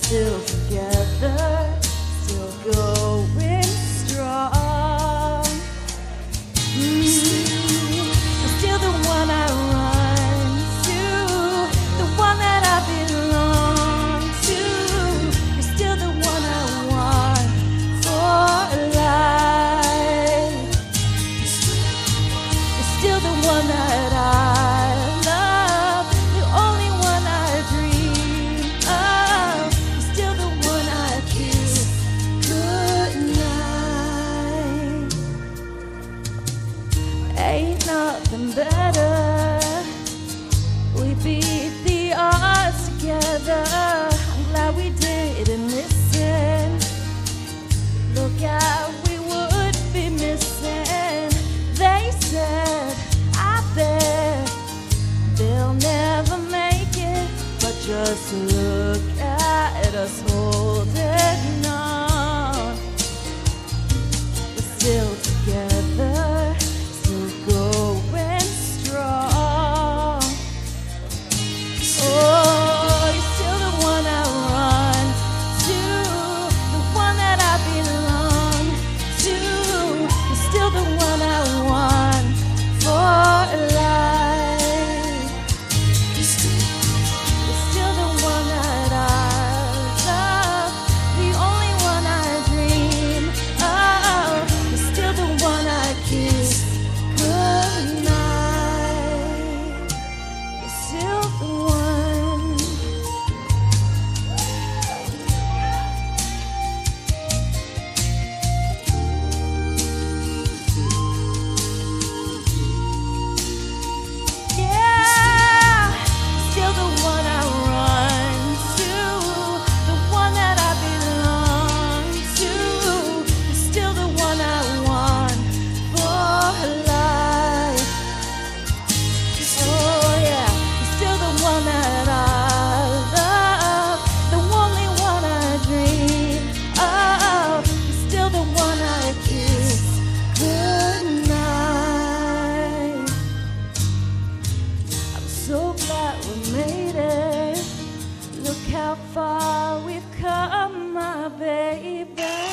still together, still going strong. You're still the one I run to, the one that I belong to. You're still the one I want for life. You're still the one that I love, the only one I dream of. You're still the one I kiss goodnight. Ain't nothing better. We beat the odds together. I'm glad we didn't listen. Look out, we would be missing. They said, I bet they'll never make it, but just look at us holding on. We're still together, still going strong. Oh, you're still the one I run to, the one that I belong to. You're still the one I want for life. You're still the one that I love, the only one I dream of. You're still the one I kiss goodnight. You're still the one. Yeah, still the one I run to, the one that I belong to. You're still the one I want for life. Oh yeah, you're still the one that I love, the only one I dream of. You're still the one I kiss goodnight. I'm so glad we made it. Look how far we've come, my baby.